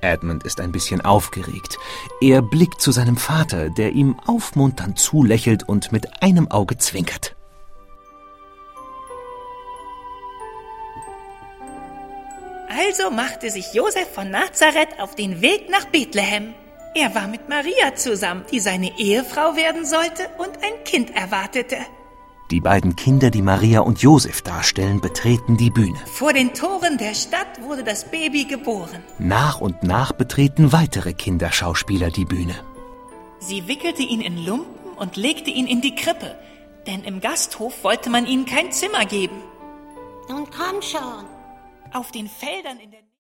Edmund ist ein bisschen aufgeregt. Er blickt zu seinem Vater, der ihm aufmunternd zulächelt und mit einem Auge zwinkert. Also machte sich Josef von Nazareth auf den Weg nach Bethlehem. Er war mit Maria zusammen, die seine Ehefrau werden sollte und ein Kind erwartete. Die beiden Kinder, die Maria und Josef darstellen, betreten die Bühne. Vor den Toren der Stadt wurde das Baby geboren. Nach und nach betreten weitere Kinderschauspieler die Bühne. Sie wickelte ihn in Lumpen und legte ihn in die Krippe, denn im Gasthof wollte man ihnen kein Zimmer geben. Nun komm schon. Auf den Feldern in der